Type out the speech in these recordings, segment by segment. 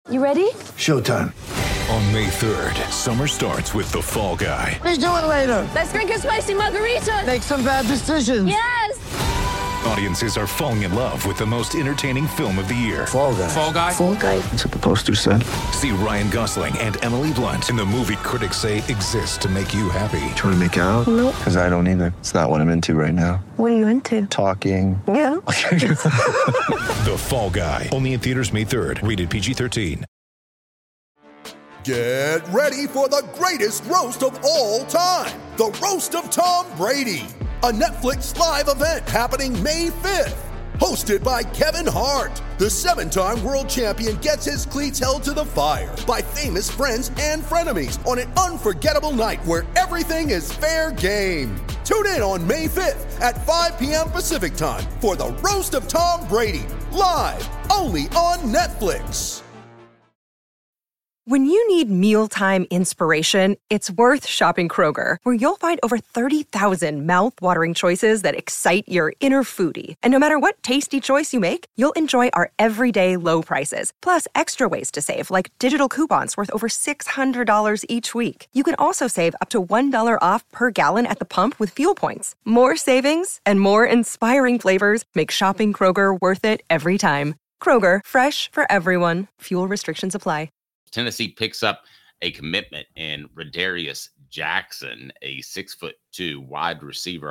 You ready? Showtime. On May 3rd, summer starts with The Fall Guy. Let's do it later. Let's drink a spicy margarita. Make some bad decisions. Yes! Audiences are falling in love with the most entertaining film of the year. Fall Guy. Fall Guy? Fall guy. That's what the poster said. See Ryan Gosling and Emily Blunt in the movie critics say exists to make you happy. Trying to make it out? Nope. Because I don't either. It's not what I'm into right now. What are you into? Talking. Yeah. The Fall Guy. Only in theaters May 3rd. Rated PG-13. Get ready for the greatest roast of all time. The Roast of Tom Brady. A Netflix live event happening May 5th. Hosted by Kevin Hart. The 7-time world champion gets his cleats held to the fire by famous friends and frenemies on an unforgettable night where everything is fair game. Tune in on May 5th at 5 p.m. Pacific time for the Roast of Tom Brady. Live only on Netflix. When you need mealtime inspiration, it's worth shopping Kroger, where you'll find over 30,000 mouth-watering choices that excite your inner foodie. And no matter what tasty choice you make, you'll enjoy our everyday low prices, plus extra ways to save, like digital coupons worth over $600 each week. You can also save up to $1 off per gallon at the pump with fuel points. More savings and more inspiring flavors make shopping Kroger worth it every time. Kroger, fresh for everyone. Fuel restrictions apply. Tennessee picks up a commitment in Radarius Jackson, a 6'2" wide receiver,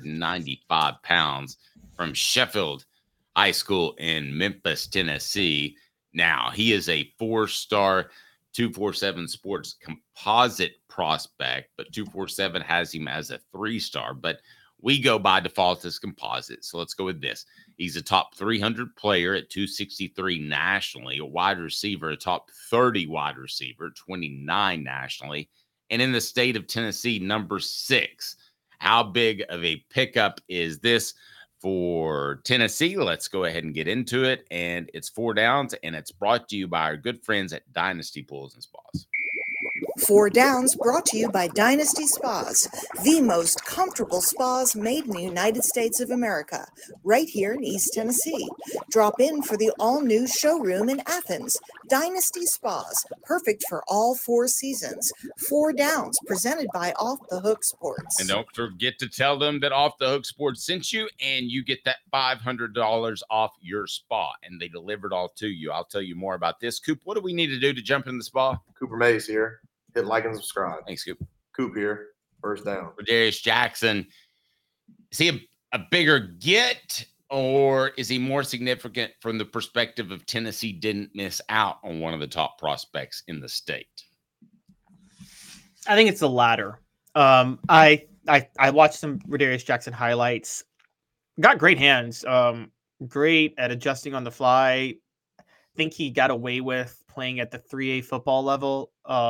195 pounds from Sheffield High School in Memphis, Tennessee. Now, he is a 4-star 247 Sports composite prospect, but 247 has him as a 3-star. But we go by default as composite. So let's go with this. He's a top 300 player at 263 nationally, a wide receiver, a top 30 wide receiver, 29 nationally, and in the state of Tennessee, number 6. How big of a pickup is this for Tennessee? Let's go ahead and get into it. And it's 4 Downs, and it's brought to you by our good friends at Dynasty Pools and Spas. 4 Downs brought to you by Dynasty Spas, the most comfortable spas made in the United States of America, right here in East Tennessee. Drop in for the all-new showroom in Athens. Dynasty Spas, perfect for all 4 seasons. 4 Downs, presented by Off the Hook Sports. And don't forget to tell them that Off the Hook Sports sent you, and you get that $500 off your spa, and they delivered all to you. I'll tell you more about this. Coop, what do we need to do to jump in the spa? Cooper Mays here. Hit like and subscribe. Thanks, Coop. Coop here. First down. Darius Jackson, is he a bigger get, or is he more significant from the perspective of Tennessee didn't miss out on one of the top prospects in the state? I think it's the latter. I watched some Darius Jackson highlights. Got great hands. Great at adjusting on the fly. I think he got away with playing at the 3A football level.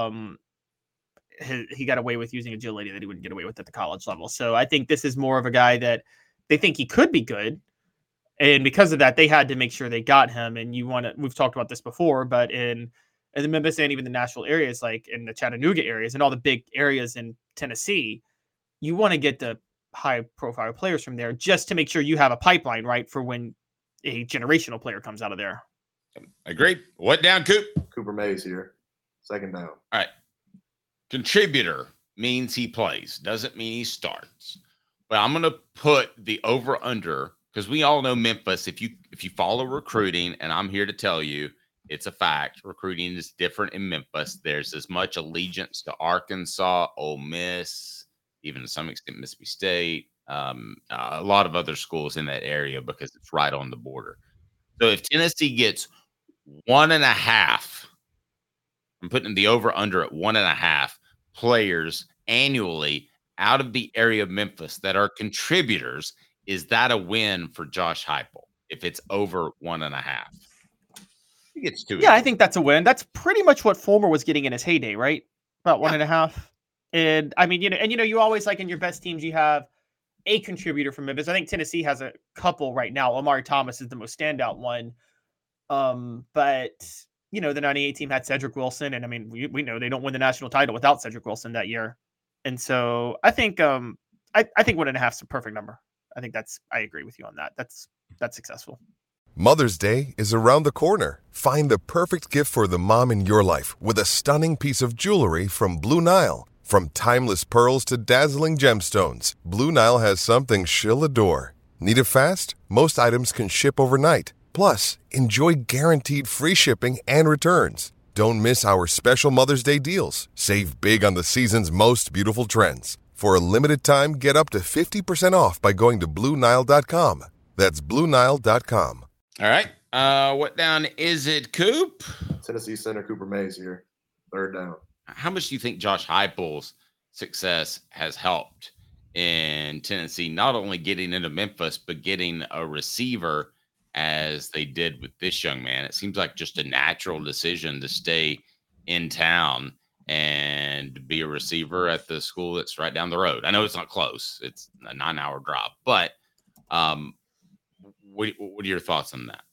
He got away with using agility that he wouldn't get away with at the college level. So I think this is more of a guy that they think he could be good. And because of that, they had to make sure they got him. And we've talked about this before, but in the Memphis and even the Nashville areas, like in the Chattanooga areas and all the big areas in Tennessee, you want to get the high profile players from there just to make sure you have a pipeline, right? For when a generational player comes out of there. Agreed. What down, Coop? Cooper Mays here. Second down. All right. Contributor means he plays. Doesn't mean he starts. But I'm going to put the over-under, because we all know Memphis, if you follow recruiting, and I'm here to tell you, it's a fact. Recruiting is different in Memphis. There's as much allegiance to Arkansas, Ole Miss, even to some extent Mississippi State, a lot of other schools in that area because it's right on the border. So if Tennessee gets 1.5, I'm putting the over-under at 1.5 players annually out of the area of Memphis that are contributors, is that a win for Josh Heupel if it's over 1.5? I think it's 2. Yeah, I think that's a win. That's pretty much what Fulmer was getting in his heyday, right? About 1.5. And I mean, you always, like in your best teams, you have a contributor from Memphis. I think Tennessee has a couple right now. Omari Thomas is the most standout one. But the 98 team had Cedric Wilson, and I mean, we know they don't win the national title without Cedric Wilson that year. And so I think I think 1.5 is a perfect number. I think I agree with you on that. That's successful. Mother's Day is around the corner. Find the perfect gift for the mom in your life with a stunning piece of jewelry from Blue Nile. From timeless pearls to dazzling gemstones, Blue Nile has something she'll adore. Need it fast? Most items can ship overnight. Plus, enjoy guaranteed free shipping and returns. Don't miss our special Mother's Day deals. Save big on the season's most beautiful trends. For a limited time, get up to 50% off by going to BlueNile.com. That's BlueNile.com. All right. What down is it, Coop? Tennessee center Cooper Mays here. Third down. How much do you think Josh Heupel's success has helped in Tennessee, not only getting into Memphis, but getting a receiver as they did with this young man? It seems like just a natural decision to stay in town and be a receiver at the school that's right down the road. I know it's not close. It's a 9-hour drive, but what are your thoughts on that?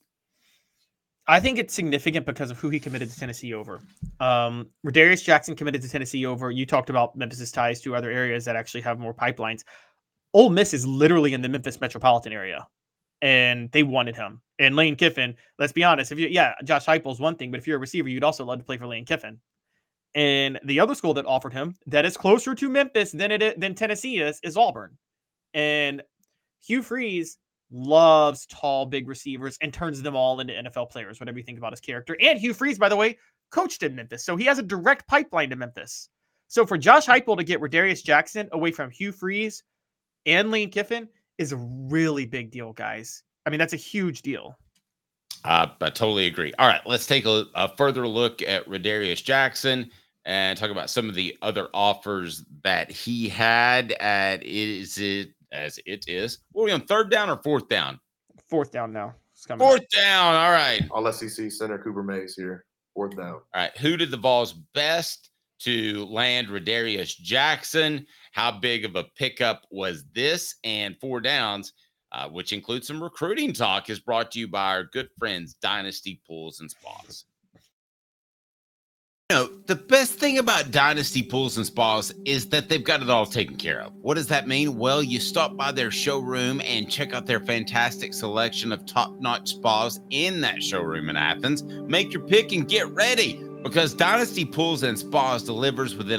I think it's significant because of who he committed to Tennessee over. Rodarius Jackson committed to Tennessee over. You talked about Memphis's ties to other areas that actually have more pipelines. Ole Miss is literally in the Memphis metropolitan area, and they wanted him. And Lane Kiffin, let's be honest, Josh Heupel's one thing, but if you're a receiver, you'd also love to play for Lane Kiffin. And the other school that offered him that is closer to Memphis than Tennessee is Auburn. And Hugh Freeze loves tall, big receivers and turns them all into NFL players, whatever you think about his character. And Hugh Freeze, by the way, coached in Memphis. So he has a direct pipeline to Memphis. So for Josh Heupel to get Rodarius Jackson away from Hugh Freeze and Lane Kiffin is a really big deal, guys. I mean, that's a huge deal. I totally agree. All right, let's take a further look at Rodarius Jackson and talk about some of the other offers that he had at What are we on, third down or fourth down? Fourth down now. Fourth down. All right. All SEC center Cooper Mays here. Fourth down. All right. Who did the Vols best to land Rodarius Jackson? How big of a pickup was this? And 4 downs, which includes some recruiting talk, is brought to you by our good friends, Dynasty Pools and Spas. You know, the best thing about Dynasty Pools and Spas is that they've got it all taken care of. What does that mean? Well, you stop by their showroom and check out their fantastic selection of top-notch spas in that showroom in Athens. Make your pick and get ready, because Dynasty Pools and Spas delivers within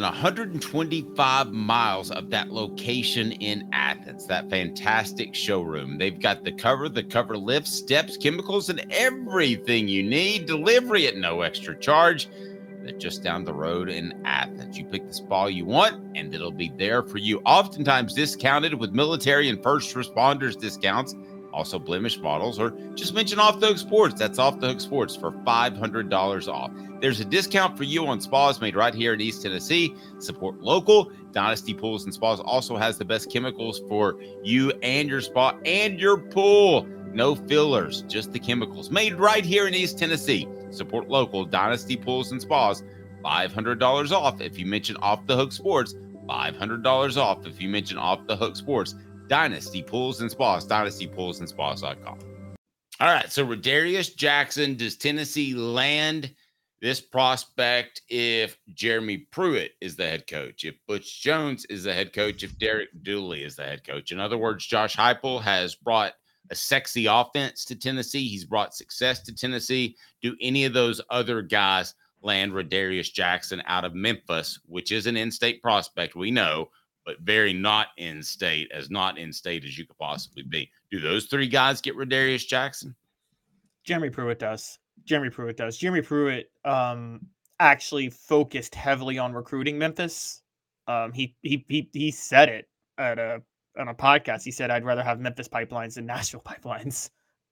125 miles of that location in Athens, that fantastic showroom. They've got the cover lift, steps, chemicals, and everything you need. Delivery at no extra charge. They're just down the road in Athens. You pick the spa you want, and it'll be there for you. Oftentimes discounted with military and first responders discounts. Also blemish models, or just mention Off the Hook Sports. That's Off the Hook Sports for $500 off. There's a discount for you on spas made right here in East Tennessee. Support local. Dynasty Pools and Spas also has the best chemicals for you and your spa and your pool. No fillers, just the chemicals made right here in East Tennessee. Support local. Dynasty Pools and Spas, $500 off if you mention Off the Hook Sports. $500 off if you mention Off the Hook Sports. Dynasty Pools and Spas, dynastypoolsandspas.com. All right, so Rodarius Jackson, does Tennessee land this prospect if Jeremy Pruitt is the head coach, if Butch Jones is the head coach, if Derek Dooley is the head coach? In other words, Josh Heupel has brought a sexy offense to Tennessee. He's brought success to Tennessee. Do any of those other guys land Rodarius Jackson out of Memphis, which is an in-state prospect, we know, but very not in-state as you could possibly be? Do those 3 guys get Rodarius Jackson? Jeremy Pruitt does. Jeremy Pruitt actually focused heavily on recruiting Memphis. He said it on a podcast. He said, I'd rather have Memphis pipelines than Nashville pipelines.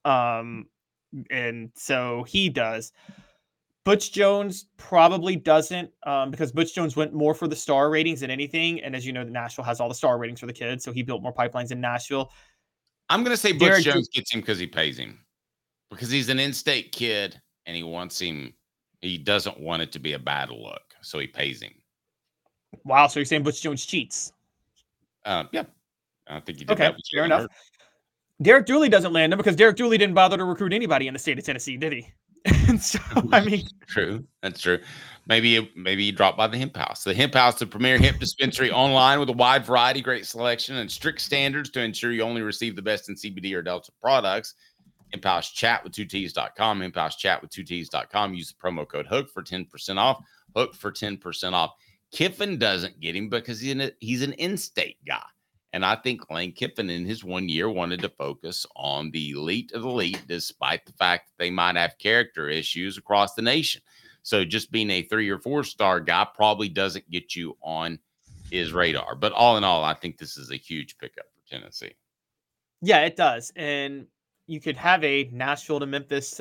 And so he does. Butch Jones probably doesn't, because Butch Jones went more for the star ratings than anything. And as you know, Nashville has all the star ratings for the kids, so he built more pipelines in Nashville. I'm going to say Butch Jones gets him because he pays him. Because he's an in-state kid, and he wants him. He doesn't want it to be a bad look, so he pays him. Wow, so you're saying Butch Jones cheats? Yeah. I think he did. Okay, fair enough. Derek Dooley doesn't land him because Derek Dooley didn't bother to recruit anybody in the state of Tennessee, did he? And so, I mean, true. That's true. Maybe you drop by the Hemp House. The Hemp House, the premier hemp dispensary online with a wide variety, great selection, and strict standards to ensure you only receive the best in CBD or Delta products. ImpouseChat with 2Ts.com, ImpouseChat with 2Ts.com. Use the promo code HOOK for 10% off. HOOK for 10% off. Kiffin doesn't get him because he's an in-state guy. And I think Lane Kiffin in his 1 year wanted to focus on the elite of the elite, despite the fact that they might have character issues across the nation. So just being a 3 or 4 star guy probably doesn't get you on his radar. But all in all, I think this is a huge pickup for Tennessee. Yeah, it does. And you could have a Nashville to Memphis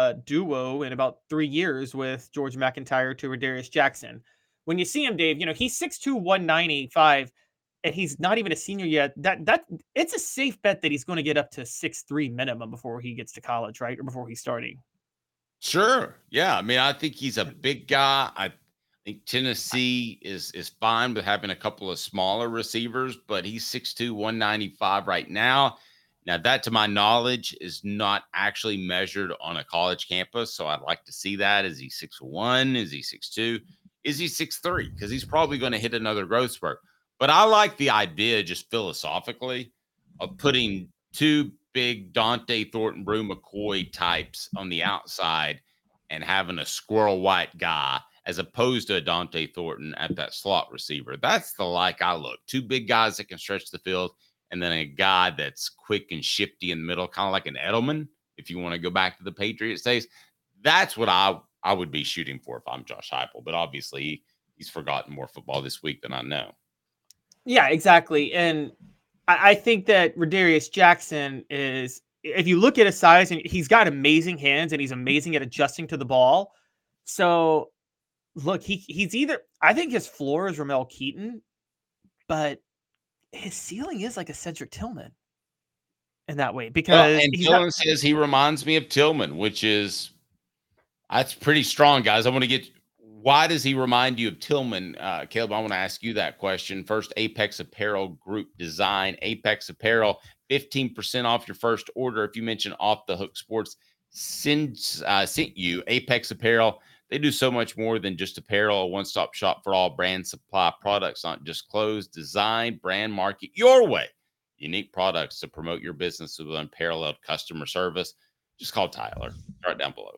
duo in about 3 years with George McIntyre to Rodarius Jackson. When you see him, Dave, he's 6'2", 195, and he's not even a senior yet. That it's a safe bet that he's going to get up to 6'3" minimum before he gets to college, right? Or before he's starting. Sure. Yeah. I mean, I think he's a big guy. I think Tennessee is fine with having a couple of smaller receivers, but he's 6'2", 195 right now. Now, that, to my knowledge, is not actually measured on a college campus, so I'd like to see that. Is he 6'1"? Is he 6'2"? Is he 6'3"? Because he's probably going to hit another growth spurt. But I like the idea, just philosophically, of putting two big Dante Thornton, Brew McCoy types on the outside and having a Squirrel White guy as opposed to a Dante Thornton at that slot receiver. That's the I look. Two big guys that can stretch the field, and then a guy that's quick and shifty in the middle, kind of like an Edelman, if you want to go back to the Patriots days. That's what I would be shooting for if I'm Josh Heupel. But obviously, he's forgotten more football this week than I know. Yeah, exactly. And I think that Rodarius Jackson is, if you look at his size, and he's got amazing hands and he's amazing at adjusting to the ball. So, look, he's either, I think his floor is Ramel Keaton, but his ceiling is like a Cedric Tillman in that way. Because Tillman says he reminds me of Tillman, which is, that's pretty strong, guys. I want to get, why does he remind you of Tillman? Caleb, I want to ask you that question. First, Apex Apparel Group Design. Apex Apparel, 15% off your first order. If you mention Off the Hook Sports sent you Apex Apparel. They do so much more than just apparel, a one-stop shop for all brand supply products, not just clothes. Design, brand, market your way. Unique products to promote your business with unparalleled customer service. Just call Tyler. Right down below.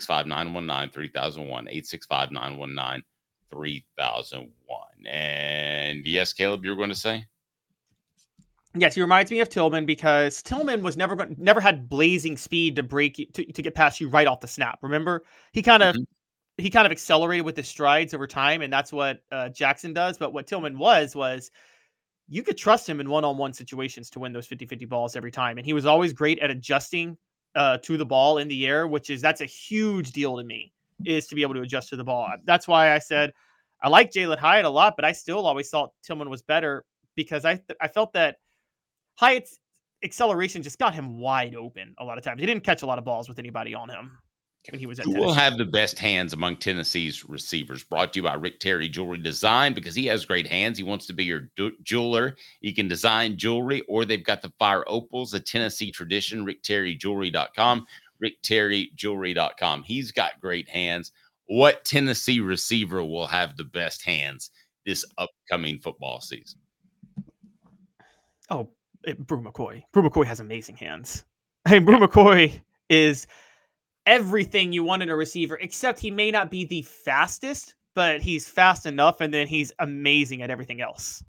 865-919-3001. 865-919-3001. And yes, Caleb, you were going to say? Yes, he reminds me of Tillman because Tillman was never had blazing speed to break you, to get past you right off the snap. Remember, he kind of accelerated with his strides over time, and that's what Jackson does. But what Tillman was you could trust him in one-on-one situations to win those 50-50 balls every time, and he was always great at adjusting to the ball in the air, that's a huge deal to me, is to be able to adjust to the ball. That's why I said I like Jalen Hyatt a lot, but I still always thought Tillman was better because I felt that Hyatt's acceleration just got him wide open a lot of times. He didn't catch a lot of balls with anybody on him when he was at Tennessee. Who will have the best hands among Tennessee's receivers? Brought to you by Rick Terry Jewelry Design, because he has great hands. He wants to be your jeweler. He can design jewelry, or they've got the Fire Opals, a Tennessee tradition. RickTerryJewelry.com. RickTerryJewelry.com. He's got great hands. What Tennessee receiver will have the best hands this upcoming football season? Oh, Brew McCoy. Brew McCoy has amazing hands. Brew McCoy is everything you want in a receiver, except he may not be the fastest, but he's fast enough, and then he's amazing at everything else.